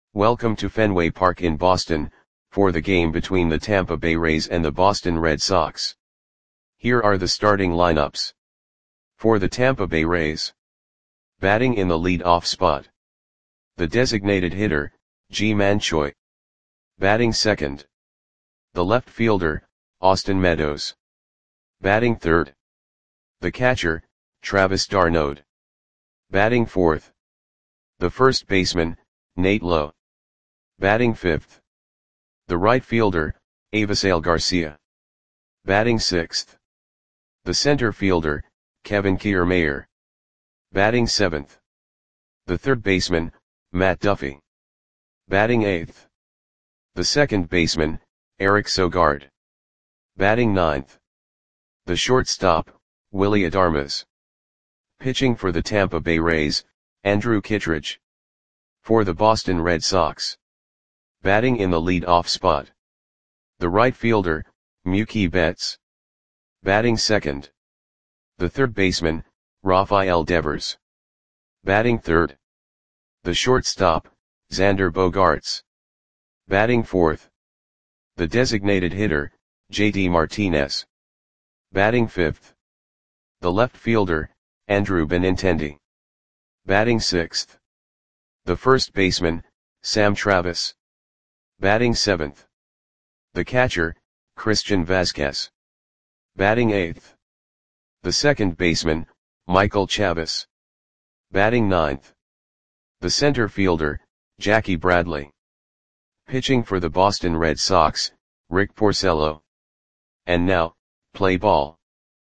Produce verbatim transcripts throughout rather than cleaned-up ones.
Welcome to Fenway Park in Boston, for the game between the Tampa Bay Rays and the Boston Red Sox. Here are the starting lineups. For the Tampa Bay Rays. Batting in the lead-off spot. The designated hitter, Ji-Man Choi. Batting second. The left fielder, Austin Meadows. Batting third. The catcher, Travis d'Arnaud. Batting fourth. The first baseman, Nate Lowe. Batting fifth. The right fielder, Avisail Garcia. Batting sixth. The center fielder, Kevin Kiermaier. Batting seventh. The third baseman, Matt Duffy. Batting eighth. The second baseman, Eric Sogard. Batting ninth. The shortstop, Willy Adames. Pitching for the Tampa Bay Rays, Andrew Kittredge. For the Boston Red Sox. Batting in the lead-off spot. The right fielder, Mookie Betts. Batting second. The third baseman, Rafael Devers. Batting third. The shortstop, Xander Bogaerts. Batting fourth. The designated hitter, J D Martinez. Batting fifth. The left fielder, Andrew Benintendi. Batting sixth. The first baseman, Sam Travis. Batting seventh. The catcher, Christian Vazquez. Batting eighth. The second baseman, Michael Chavis. Batting ninth. The center fielder, Jackie Bradley. Pitching for the Boston Red Sox, Rick Porcello. And now, play ball.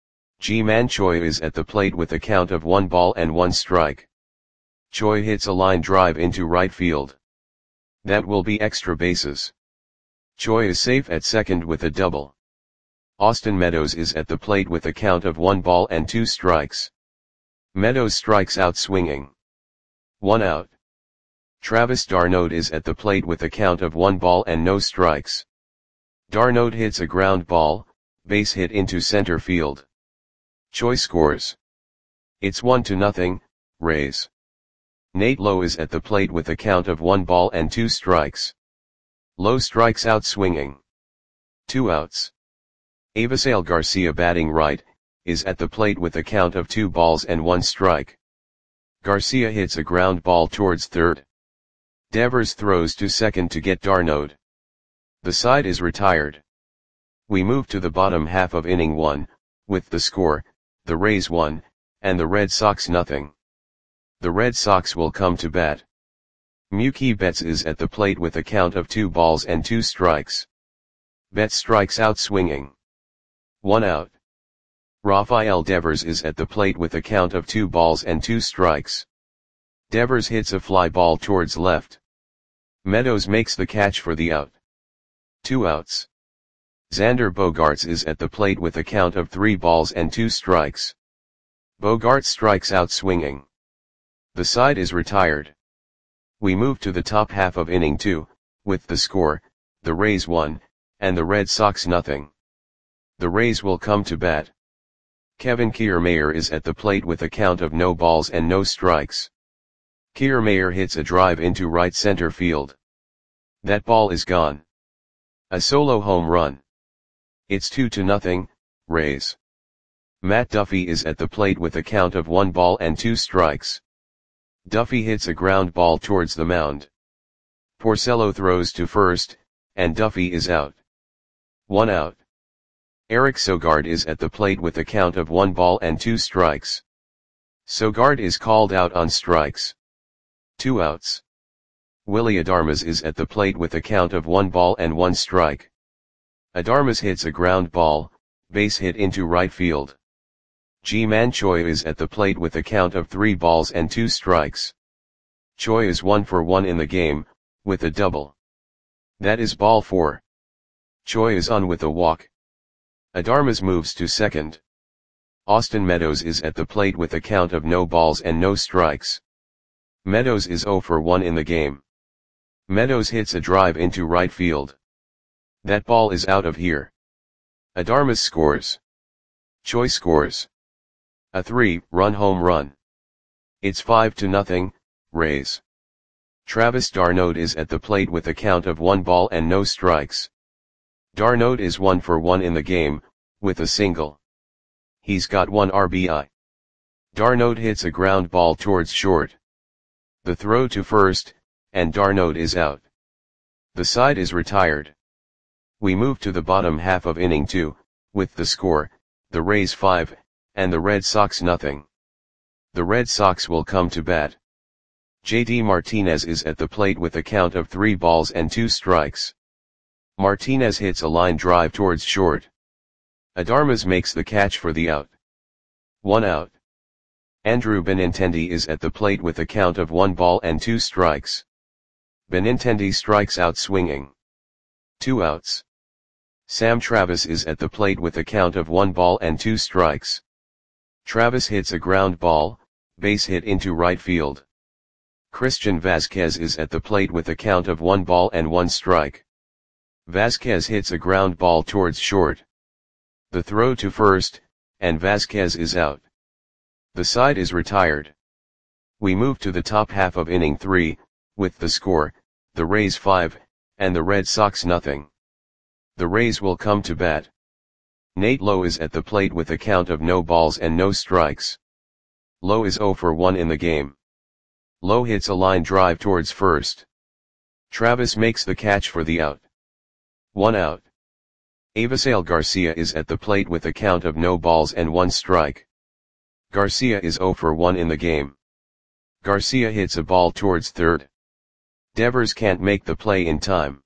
Ji-Man Choi is at the plate with a count of one ball and one strike. Choi hits a line drive into right field. That will be extra bases. Choi is safe at second with a double. Austin Meadows is at the plate with a count of one ball and two strikes. Meadows strikes out swinging. One out. Travis d'Arnaud is at the plate with a count of one ball and no strikes. d'Arnaud hits a ground ball, base hit into center field. Choi scores. It's one to nothing, Rays. Nate Lowe is at the plate with a count of one ball and two strikes. Lowe strikes out swinging. Two outs. Avisail Garcia batting right, is at the plate with a count of two balls and one strike. Garcia hits a ground ball towards third. Devers throws to second to get d'Arnaud. The side is retired. We move to the bottom half of inning one, with the score, the Rays one, and the Red Sox nothing. The Red Sox will come to bat. Mookie Betts is at the plate with a count of two balls and two strikes. Betts strikes out swinging. One out. Rafael Devers is at the plate with a count of two balls and two strikes. Devers hits a fly ball towards left. Meadows makes the catch for the out. Two outs. Xander Bogaerts is at the plate with a count of three balls and two strikes. Bogaerts strikes out swinging. The side is retired. We move to the top half of inning two, with the score, the Rays one, and the Red Sox nothing. The Rays will come to bat. Kevin Kiermaier is at the plate with a count of no balls and no strikes. Kiermaier hits a drive into right center field. That ball is gone. A solo home run. It's two to nothing, Rays. Matt Duffy is at the plate with a count of one ball and two strikes. Duffy hits a ground ball towards the mound. Porcello throws to first, and Duffy is out. One out. Eric Sogard is at the plate with a count of one ball and two strikes. Sogard is called out on strikes. Two outs. Willy Adames is at the plate with a count of one ball and one strike. Adames hits a ground ball, base hit into right field. Ji-Man Choi is at the plate with a count of three balls and two strikes. Choi is one for one in the game, with a double. That is ball four. Choi is on with a walk. Adames moves to second. Austin Meadows is at the plate with a count of no balls and no strikes. Meadows is zero for one in the game. Meadows hits a drive into right field. That ball is out of here. Adames scores. Choi scores. A three-run home run. It's five to nothing, Rays. Travis d'Arnaud is at the plate with a count of one ball and no strikes. D'Arnaud is one for one in the game, with a single. He's got one R B I. D'Arnaud hits a ground ball towards short. The throw to first, and D'Arnaud is out. The side is retired. We move to the bottom half of inning two, with the score, the Rays five, and the Red Sox nothing. The Red Sox will come to bat. J D Martinez is at the plate with a count of three balls and two strikes. Martinez hits a line drive towards short. Adarmas makes the catch for the out. One out. Andrew Benintendi is at the plate with a count of one ball and two strikes. Benintendi strikes out swinging. Two outs. Sam Travis is at the plate with a count of one ball and two strikes. Travis hits a ground ball, base hit into right field. Christian Vasquez is at the plate with a count of one ball and one strike. Vasquez hits a ground ball towards short. The throw to first, and Vasquez is out. The side is retired. We move to the top half of inning three, with the score, the Rays five, and the Red Sox nothing. The Rays will come to bat. Nate Lowe is at the plate with a count of no balls and no strikes. Lowe is zero for one in the game. Lowe hits a line drive towards first. Travis makes the catch for the out. One out. Avisail Garcia is at the plate with a count of no balls and one strike. Garcia is zero for one in the game. Garcia hits a ball towards third. Devers can't make the play in time.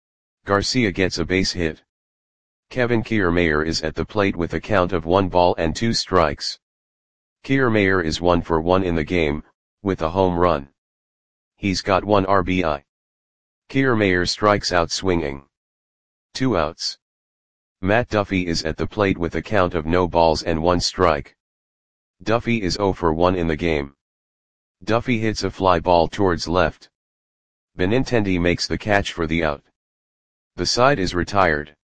Garcia gets a base hit. Kevin Kiermaier is at the plate with a count of one ball and two strikes. Kiermaier is one for one in the game, with a home run. He's got one R B I. Kiermaier strikes out swinging. Two outs. Matt Duffy is at the plate with a count of no balls and one strike. Duffy is zero for one in the game. Duffy hits a fly ball towards left. Benintendi makes the catch for the out. The side is retired.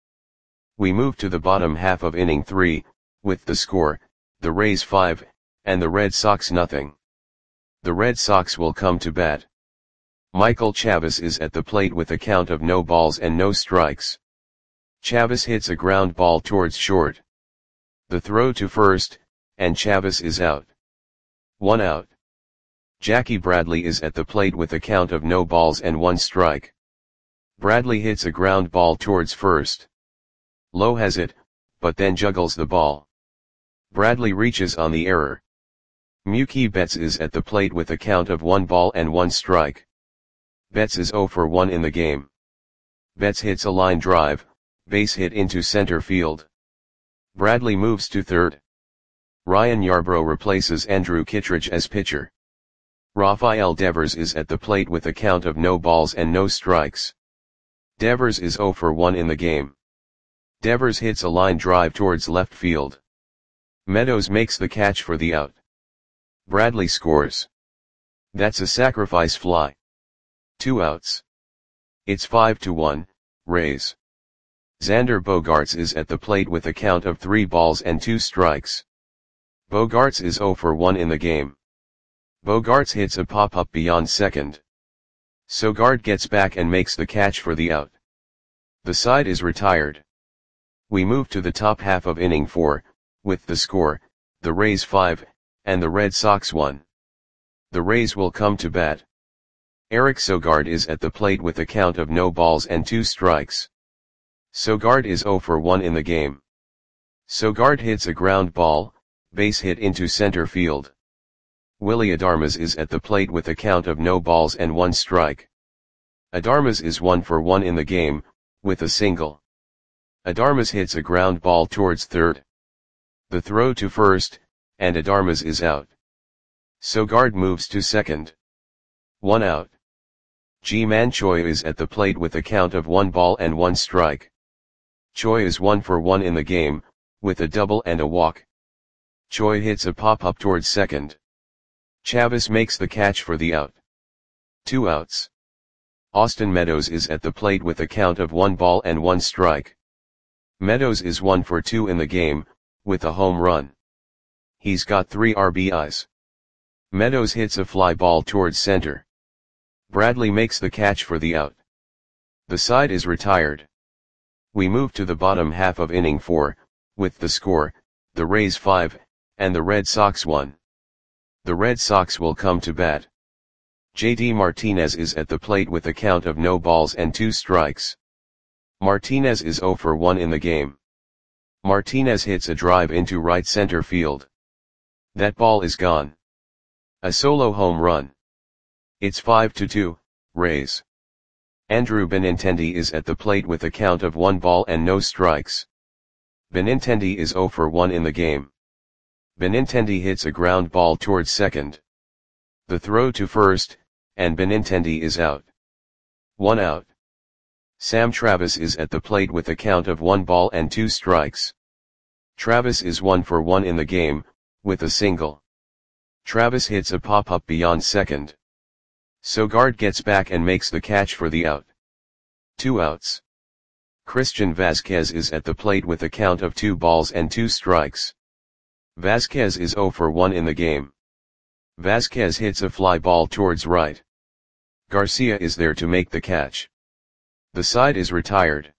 We move to the bottom half of inning three, with the score, the Rays five, and the Red Sox nothing. The Red Sox will come to bat. Michael Chavis is at the plate with a count of no balls and no strikes. Chavis hits a ground ball towards short. The throw to first, and Chavis is out. One out. Jackie Bradley is at the plate with a count of no balls and one strike. Bradley hits a ground ball towards first. Lowe has it, but then juggles the ball. Bradley reaches on the error. Mookie Betts is at the plate with a count of one ball and one strike. Betts is zero for one in the game. Betts hits a line drive, base hit into center field. Bradley moves to third. Ryan Yarbrough replaces Andrew Kittredge as pitcher. Rafael Devers is at the plate with a count of no balls and no strikes. Devers is zero for one in the game. Devers hits a line drive towards left field. Meadows makes the catch for the out. Bradley scores. That's a sacrifice fly. Two outs. It's five to one, Rays. Xander Bogaerts is at the plate with a count of three balls and two strikes. Bogaerts is zero for one in the game. Bogaerts hits a pop-up beyond second. Sogard gets back and makes the catch for the out. The side is retired. We move to the top half of inning four, with the score, the Rays five, and the Red Sox one. The Rays will come to bat. Eric Sogard is at the plate with a count of no balls and two strikes. Sogard is zero for one in the game. Sogard hits a ground ball, base hit into center field. Willy Adarmas is at the plate with a count of no balls and one strike. Adarmas is one for one in the game, with a single. Adarmas hits a ground ball towards third. The throw to first, and Adarmas is out. Sogard moves to second. One out. Ji-Man Choi is at the plate with a count of one ball and one strike. Choi is one for one in the game, with a double and a walk. Choi hits a pop-up towards second. Chavis makes the catch for the out. Two outs. Austin Meadows is at the plate with a count of one ball and one strike. Meadows is one for two in the game, with a home run. He's got three R B Is. Meadows hits a fly ball towards center. Bradley makes the catch for the out. The side is retired. We move to the bottom half of inning four, with the score, the Rays five, and the Red Sox one. The Red Sox will come to bat. J D Martinez is at the plate with a count of no balls and two strikes. Martinez is zero for one in the game. Martinez hits a drive into right center field. That ball is gone. A solo home run. It's five to two, Rays. Andrew Benintendi is at the plate with a count of one ball and no strikes. Benintendi is zero for one in the game. Benintendi hits a ground ball towards second. The throw to first, and Benintendi is out. One out. Sam Travis is at the plate with a count of one ball and two strikes. Travis is one for one in the game, with a single. Travis hits a pop-up beyond second. Sogard gets back and makes the catch for the out. Two outs. Christian Vazquez is at the plate with a count of two balls and two strikes. Vazquez is zero for one in the game. Vazquez hits a fly ball towards right. Garcia is there to make the catch. The side is retired.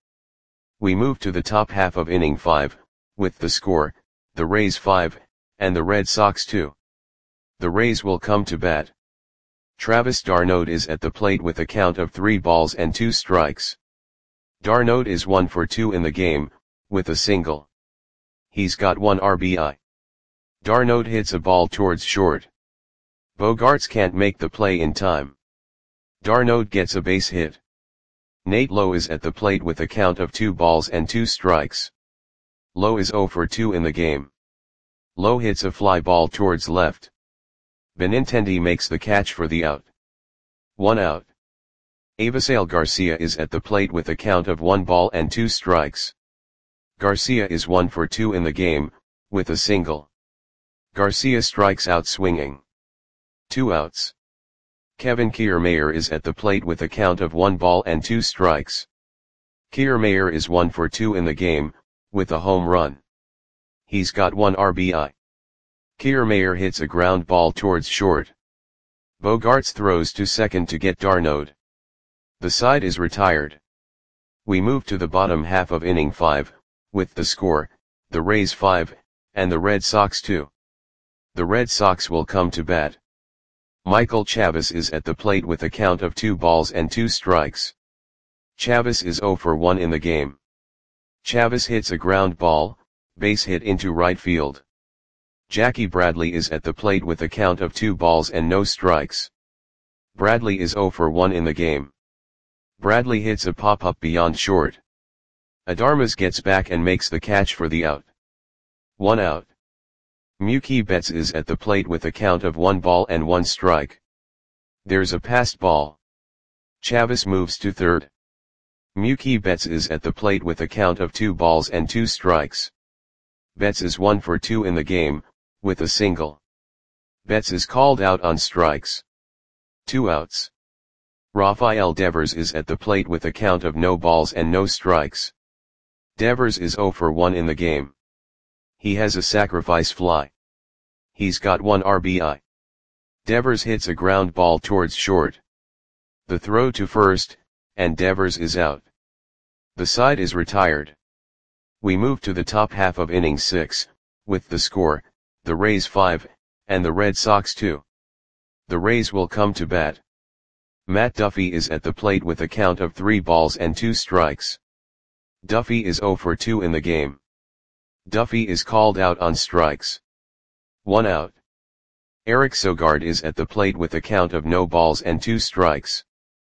We move to the top half of inning five, with the score, the Rays five, and the Red Sox two. The Rays will come to bat. Travis d'Arnaud is at the plate with a count of three balls and two strikes. d'Arnaud is one for two in the game, with a single. He's got one R B I. d'Arnaud hits a ball towards short. Bogaerts can't make the play in time. d'Arnaud gets a base hit. Nate Lowe is at the plate with a count of two balls and two strikes. Lowe is zero for two in the game. Lowe hits a fly ball towards left. Benintendi makes the catch for the out. One out. Avisail Garcia is at the plate with a count of one ball and two strikes. Garcia is one for two in the game, with a single. Garcia strikes out swinging. Two outs. Kevin Kiermaier is at the plate with a count of one ball and two strikes. Kiermaier is one for two in the game, with a home run. He's got one R B I. Kiermaier hits a ground ball towards short. Bogaerts throws to second to get d'Arnaud. The side is retired. We move to the bottom half of inning five, with the score, the Rays five, and the Red Sox two. The Red Sox will come to bat. Michael Chavis is at the plate with a count of two balls and two strikes. Chavis is zero for one in the game. Chavis hits a ground ball, base hit into right field. Jackie Bradley is at the plate with a count of two balls and no strikes. Bradley is zero for one in the game. Bradley hits a pop-up beyond short. Adarmas gets back and makes the catch for the out. One out. Mookie Betts is at the plate with a count of one ball and one strike. There's a passed ball. Chavis moves to third. Mookie Betts is at the plate with a count of two balls and two strikes. Betts is one for two in the game, with a single. Betts is called out on strikes. Two outs. Rafael Devers is at the plate with a count of no balls and no strikes. Devers is zero for one in the game. He has a sacrifice fly. He's got one R B I. Devers hits a ground ball towards short. The throw to first, and Devers is out. The side is retired. We move to the top half of inning six, with the score, the Rays five, and the Red Sox two. The Rays will come to bat. Matt Duffy is at the plate with a count of three balls and two strikes. Duffy is zero for two in the game. Duffy is called out on strikes. One out. Eric Sogard is at the plate with a count of no balls and two strikes.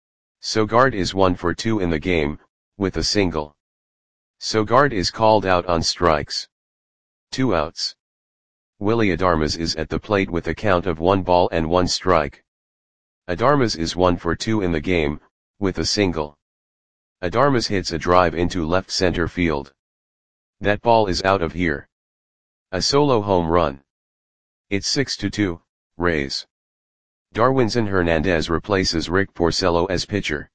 Sogard is one for two in the game, with a single. Sogard is called out on strikes. Two outs. Willy Adarmas is at the plate with a count of one ball and one strike. Adarmas is one for two in the game, with a single. Adarmas hits a drive into left center field. That ball is out of here. A solo home run. It's six to two, Rays. Darwinzon Hernandez replaces Rick Porcello as pitcher.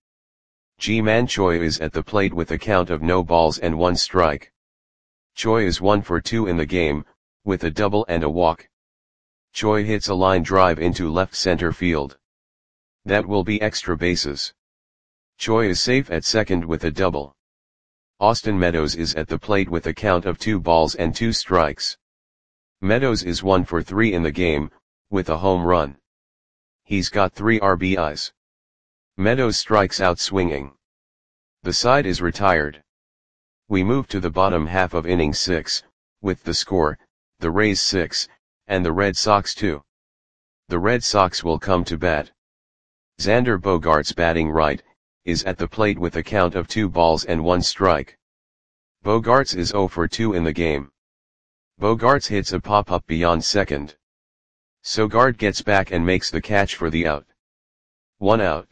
Ji-Man Choi is at the plate with a count of no balls and one strike. Choi is one for two in the game, with a double and a walk. Choi hits a line drive into left center field. That will be extra bases. Choi is safe at second with a double. Austin Meadows is at the plate with a count of two balls and two strikes. Meadows is one for three in the game, with a home run. He's got three R B Is. Meadows strikes out swinging. The side is retired. We move to the bottom half of inning six, with the score, the Rays six, and the Red Sox two. The Red Sox will come to bat. Xander Bogaerts, batting right, is at the plate with a count of two balls and one strike. Bogaerts is zero for two in the game. Bogaerts hits a pop-up beyond second. Sogard gets back and makes the catch for the out. One out.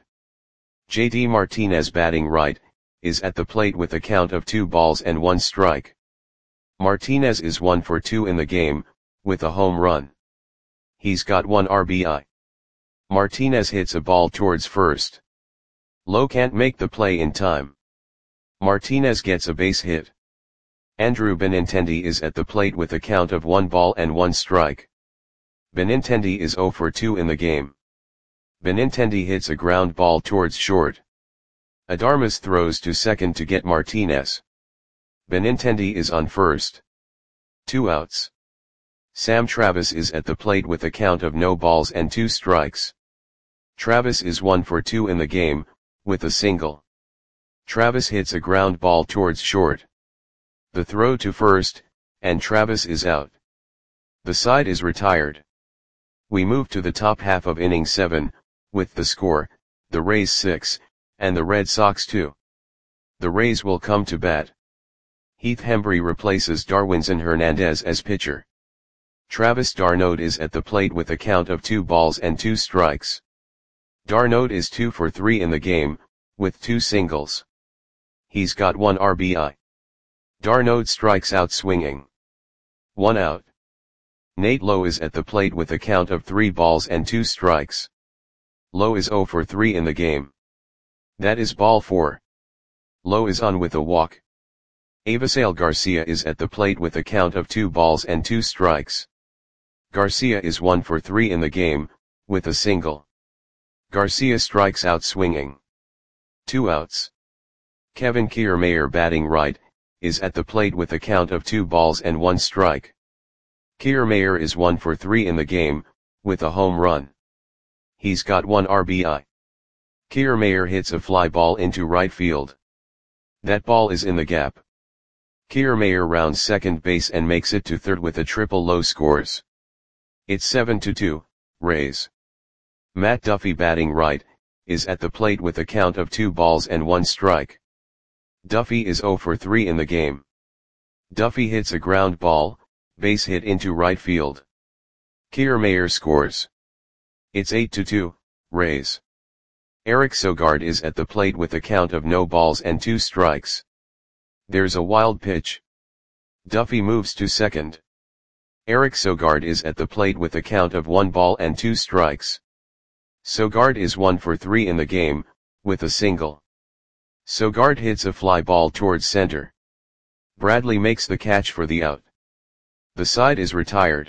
J D Martinez, batting right, is at the plate with a count of two balls and one strike. Martinez is one for two in the game, with a home run. He's got one R B I. Martinez hits a ball towards first. Lowe can't make the play in time. Martinez gets a base hit. Andrew Benintendi is at the plate with a count of one ball and one strike. Benintendi is zero for two in the game. Benintendi hits a ground ball towards short. Adarmas throws to second to get Martinez. Benintendi is on first. Two outs. Sam Travis is at the plate with a count of no balls and two strikes. Travis is one for two in the game, with a single. Travis hits a ground ball towards short. The throw to first, and Travis is out. The side is retired. We move to the top half of inning seven, with the score, the Rays six, and the Red Sox two. The Rays will come to bat. Heath Hembree replaces Darwinzon Hernandez as pitcher. Travis d'Arnaud is at the plate with a count of two balls and two strikes. d'Arnaud is two for three in the game, with two singles. He's got one R B I. d'Arnaud strikes out swinging. One out. Nate Lowe is at the plate with a count of three balls and two strikes. Lowe is zero for three in the game. That is ball four. Lowe is on with a walk. Avisail Garcia is at the plate with a count of two balls and two strikes. Garcia is one for three in the game, with a single. Garcia strikes out swinging. Two outs. Kevin Kiermaier, batting right, is at the plate with a count of two balls and one strike. Kiermaier is one for three in the game, with a home run. He's got one R B I. Kiermaier hits a fly ball into right field. That ball is in the gap. Kiermaier rounds second base and makes it to third with a triple. Low scores. It's seven to two, Rays. Matt Duffy, batting right, is at the plate with a count of two balls and one strike. Duffy is zero for three in the game. Duffy hits a ground ball, base hit into right field. Kiermaier scores. It's eight to two, Rays. Eric Sogard is at the plate with a count of no balls and two strikes. There's a wild pitch. Duffy moves to second. Eric Sogard is at the plate with a count of one ball and two strikes. Sogard is one for three in the game, with a single. Sogard hits a fly ball towards center. Bradley makes the catch for the out. The side is retired.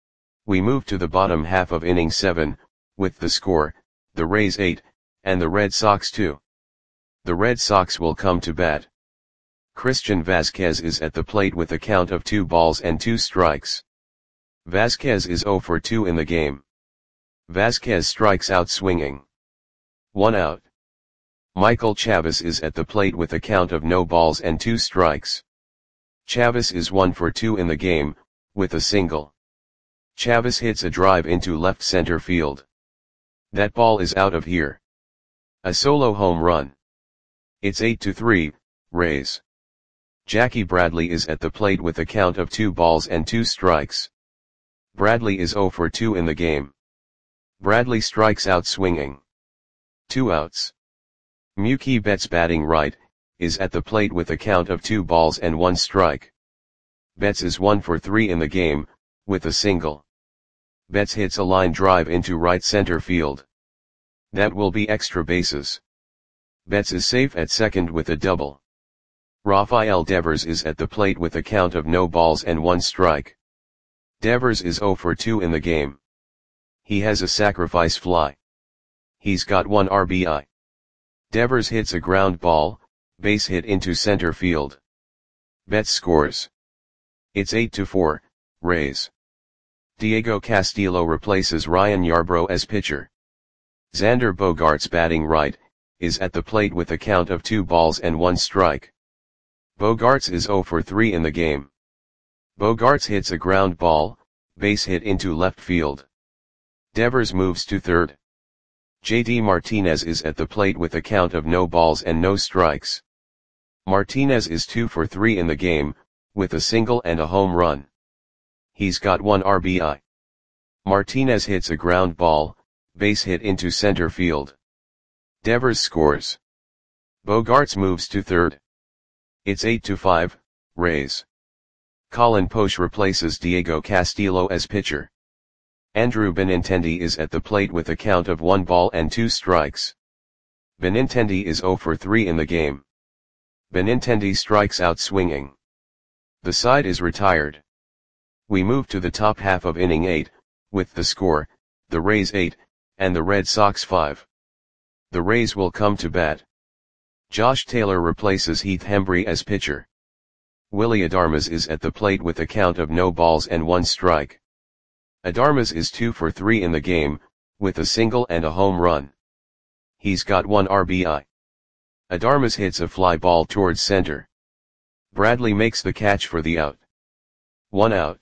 We move to the bottom half of inning seven, with the score, the Rays eight, and the Red Sox two. The Red Sox will come to bat. Christian Vasquez is at the plate with a count of two balls and two strikes. Vasquez is zero for two in the game. Vasquez strikes out swinging. One out. Michael Chavis is at the plate with a count of no balls and two strikes. Chavis is one for two in the game, with a single. Chavis hits a drive into left center field. That ball is out of here. A solo home run. It's eight to three, Rays. Jackie Bradley is at the plate with a count of two balls and two strikes. Bradley is zero for two in the game. Bradley strikes out swinging. Two outs. Mookie Betts, batting right, is at the plate with a count of two balls and one strike. Betts is one for three in the game, with a single. Betts hits a line drive into right center field. That will be extra bases. Betts is safe at second with a double. Rafael Devers is at the plate with a count of no balls and one strike. Devers is zero for two in the game. He has a sacrifice fly. He's got one R B I. Devers hits a ground ball, base hit into center field. Betts scores. It's eight to four, Rays. Diego Castillo replaces Ryan Yarbrough as pitcher. Xander Bogaerts, batting right, is at the plate with a count of two balls and one strike. Bogaerts is zero for three in the game. Bogaerts hits a ground ball, base hit into left field. Devers moves to third. J D Martinez is at the plate with a count of no balls and no strikes. Martinez is two for three in the game, with a single and a home run. He's got one R B I. Martinez hits a ground ball, base hit into center field. Devers scores. Bogaerts moves to third. It's eight to five, Rays. Colin Poche replaces Diego Castillo as pitcher. Andrew Benintendi is at the plate with a count of one ball and two strikes. Benintendi is zero for three in the game. Benintendi strikes out swinging. The side is retired. We move to the top half of inning eight, with the score, the Rays eight, and the Red Sox five. The Rays will come to bat. Josh Taylor replaces Heath Hembree as pitcher. Willy Adames is at the plate with a count of no balls and one strike. Adames is two for three in the game, with a single and a home run. He's got one R B I. Adames hits a fly ball towards center. Bradley makes the catch for the out. One out.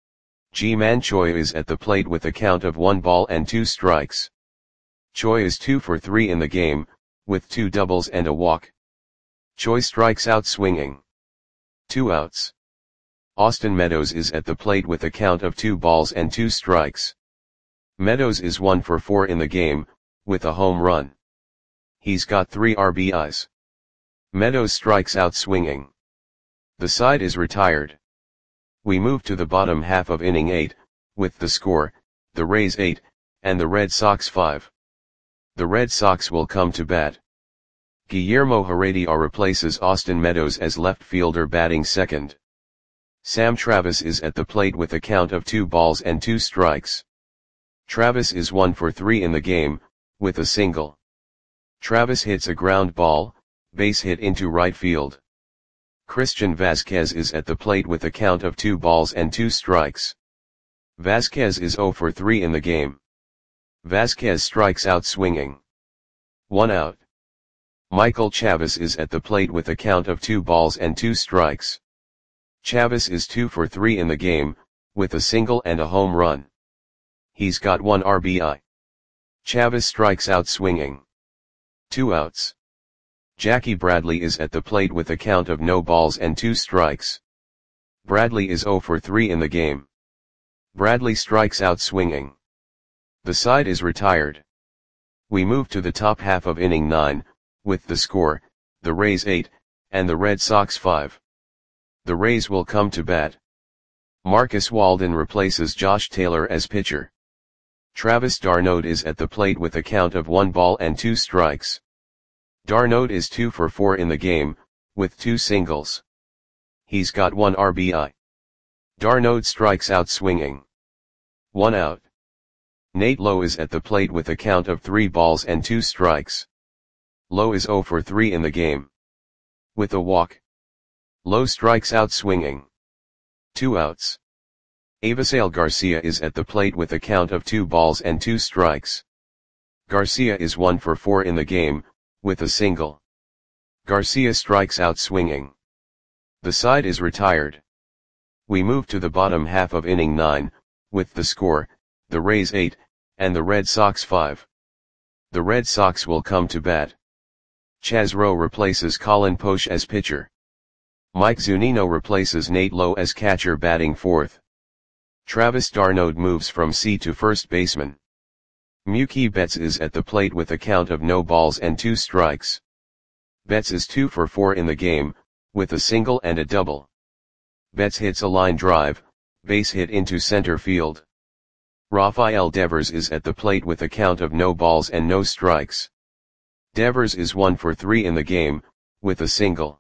Ji-Man Choi is at the plate with a count of one ball and two strikes. Choi is two for three in the game, with two doubles and a walk. Choi strikes out swinging. Two outs. Austin Meadows is at the plate with a count of two balls and two strikes. Meadows is one for four in the game, with a home run. He's got three R B Is. Meadows strikes out swinging. The side is retired. We move to the bottom half of inning eight, with the score, the Rays eight, and the Red Sox five. The Red Sox will come to bat. Guillermo Heredia replaces Austin Meadows as left fielder, batting second. Sam Travis is at the plate with a count of two balls and two strikes. Travis is one for three in the game, with a single. Travis hits a ground ball, base hit into right field. Christian Vasquez is at the plate with a count of two balls and two strikes. Vasquez is zero for three in the game. Vasquez strikes out swinging. One out. Michael Chavis is at the plate with a count of two balls and two strikes. Chavis is two for three in the game, with a single and a home run. He's got one R B I. Chavis strikes out swinging. Two outs. Jackie Bradley is at the plate with a count of no balls and two strikes. Bradley is zero for three in the game. Bradley strikes out swinging. The side is retired. We move to the top half of inning nine, with the score, the Rays eight, and the Red Sox five. The Rays will come to bat. Marcus Walden replaces Josh Taylor as pitcher. Travis d'Arnaud is at the plate with a count of one ball and two strikes. D'Arnaud is two for four in the game, with two singles. He's got one R B I. D'Arnaud strikes out swinging. One out. Nate Lowe is at the plate with a count of three balls and two strikes. Lowe is zero for three in the game. With a walk. Lowe strikes out swinging. Two outs. Avisail Garcia is at the plate with a count of two balls and two strikes. Garcia is one for four in the game, with a single. Garcia strikes out swinging. The side is retired. We move to the bottom half of inning nine, with the score, the Rays eight, and the Red Sox five. The Red Sox will come to bat. Chaz Rowe replaces Colin Poche as pitcher. Mike Zunino replaces Nate Lowe as catcher, batting fourth. Travis d'Arnaud moves from C to first baseman. Mookie Betts is at the plate with a count of no balls and two strikes. Betts is two for four in the game, with a single and a double. Betts hits a line drive, base hit into center field. Rafael Devers is at the plate with a count of no balls and no strikes. Devers is one for three in the game, with a single.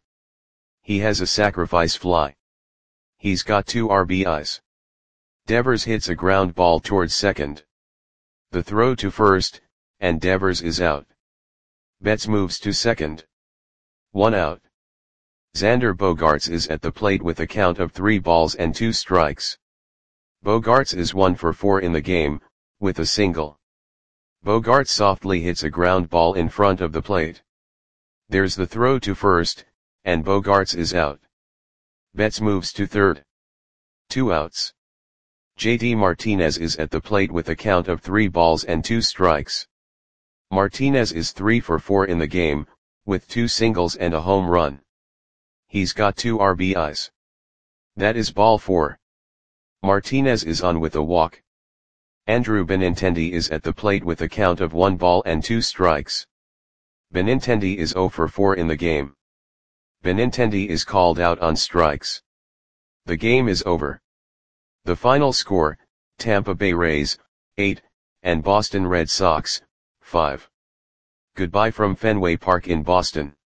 He has a sacrifice fly. He's got two R B Is. Devers hits a ground ball towards second. The throw to first, and Devers is out. Betts moves to second. One out. Xander Bogaerts is at the plate with a count of three balls and two strikes. Bogaerts is one for four in the game, with a single. Bogaerts softly hits a ground ball in front of the plate. There's the throw to first, and Bogaerts is out. Betts moves to third. Two outs. J D Martinez is at the plate with a count of three balls and two strikes. Martinez is three for four in the game, with two singles and a home run. He's got two R B Is. That is ball four. Martinez is on with a walk. Andrew Benintendi is at the plate with a count of one ball and two strikes. Benintendi is zero for four in the game. Benintendi is called out on strikes. The game is over. The final score, Tampa Bay Rays, eight, and Boston Red Sox, five. Goodbye from Fenway Park in Boston.